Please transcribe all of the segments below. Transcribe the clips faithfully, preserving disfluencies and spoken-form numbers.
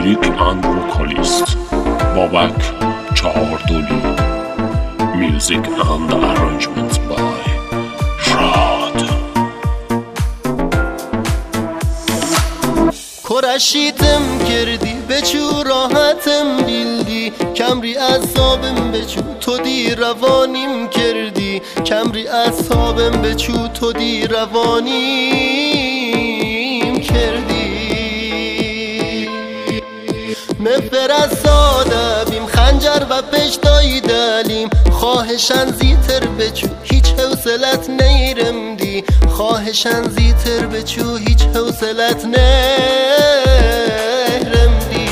Lyric and vocalist Babak Chahardoli. Music and arrangements by Rad. کرشیتم کردی بچو راحتم بیلدی کمری اعصابم بچو تو دی روانیم کردی کمری اعصابم بچو تو دی روانیم کردی مفرستاده بیم خنجر و پشتایی دلیم خواهشن زیتر بچو هیچ حوصلت نیرم دی خواهشن زیتر بچو هیچ حوصلت نیرم دی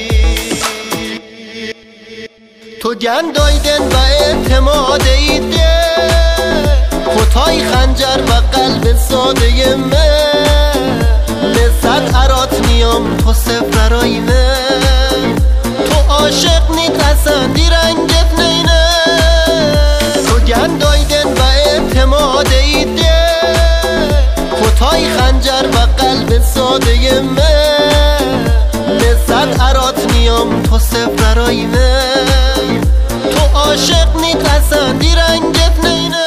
تو گندایدن و اعتماد ایده خطای خنجر و قلب ساده من لذت عرات میام تو صفر رای من تو عاشق نیت اصلا دی رنگت نینه تو گندایدن و اعتماد ایده خطای خنجر و قلب ساده من لذت عرات میام تو صفر رای من تو عاشق نیت اصلا دی رنگت نینه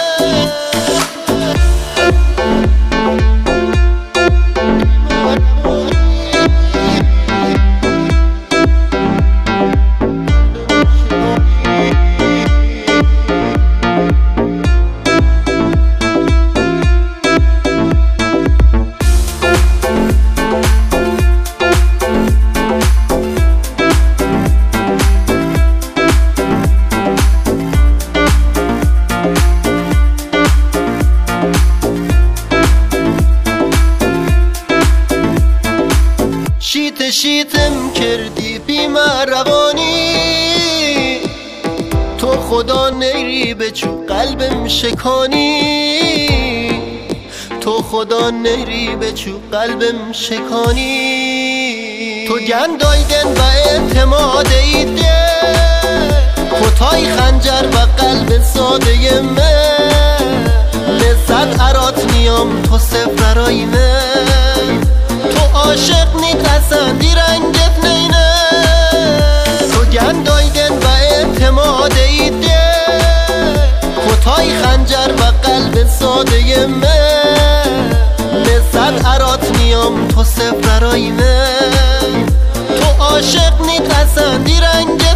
شیت شیتم کردی بیمه روانی تو خدا نیری بچو قلبم شکانی تو خدا نیری بچو قلبم شکانی تو گندایدن و اعتماد ایده خطای خنجر و قلب ساده من لذت عرات میام تو صفر رای من تو عاشق نیت اصلا دی رنگت نینه تو گندایدن و اعتماد ایده خطای خنجر و قلب ساده من لذت عرات میام تو صفر رای من تو عاشق نیت اصلا دی رنگت